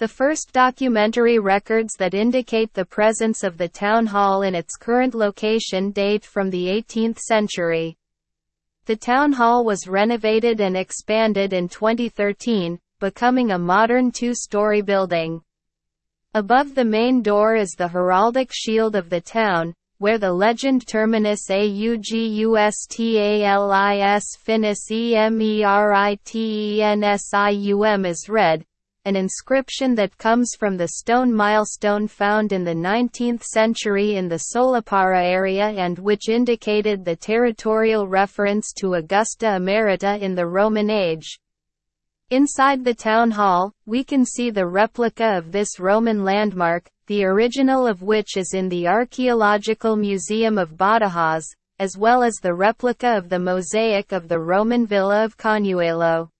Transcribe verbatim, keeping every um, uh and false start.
The first documentary records that indicate the presence of the town hall in its current location date from the eighteenth century. The town hall was renovated and expanded in twenty thirteen, becoming a modern two-story building. Above the main door is the heraldic shield of the town, where the legend Terminus Augustalius Finis Emeritenium is read, an inscription that comes from the stone milestone found in the nineteenth century in the Solapara area and which indicated the territorial reference to Augusta Emerita in the Roman age. Inside the town hall, we can see the replica of this Roman landmark, the original of which is in the Archaeological Museum of Badajoz, as well as the replica of the mosaic of the Roman villa of Conuelo.